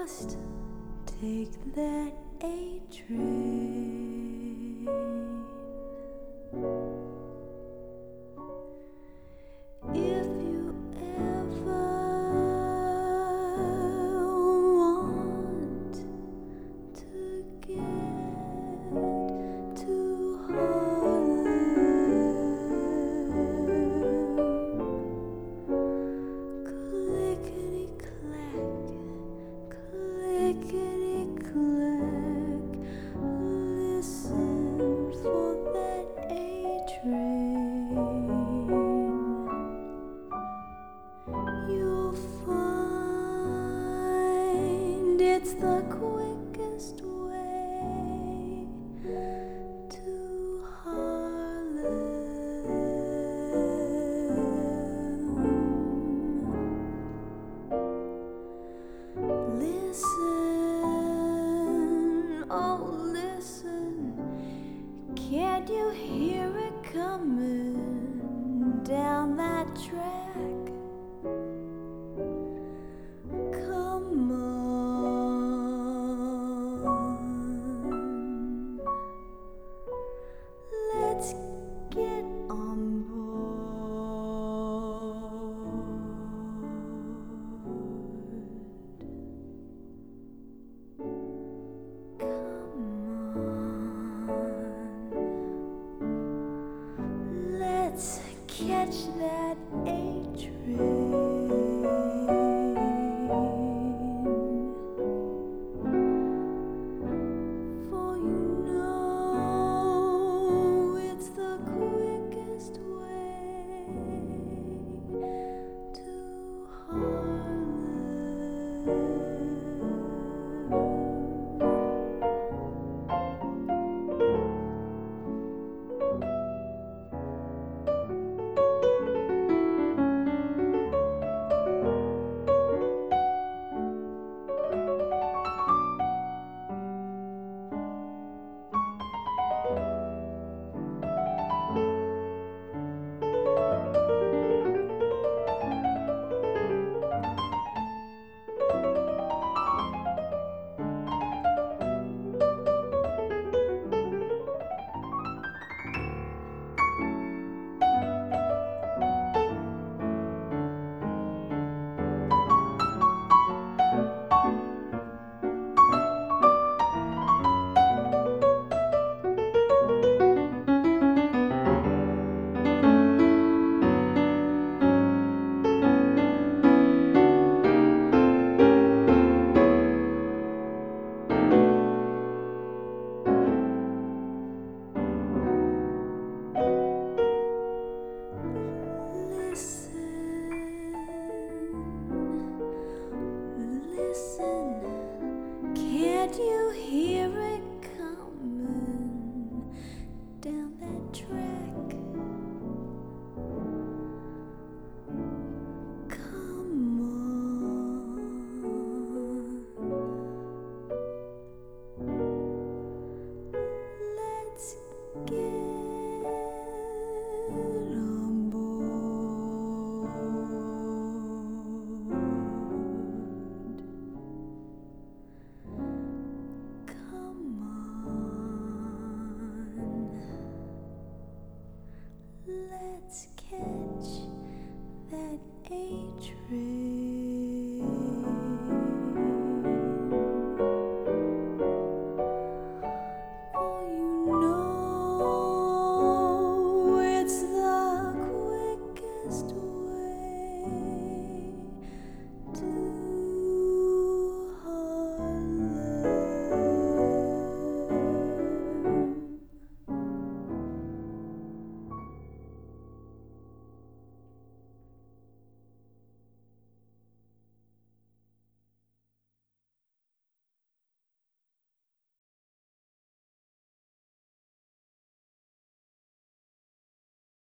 must take that A train. If you ever want to get to Harlem, clickety-clack, clickety-clack, listen for that A train. You'll find it's the quickest way to Harlem. Listen, oh listen, can't you hear it coming down that track? Come on, let's get on board. Come on, let's catch that A train. For you know it's the quickest way to Harlem. Listen, can't you hear it coming down that track? Come on, let's get on board. Come on, let's catch that A train.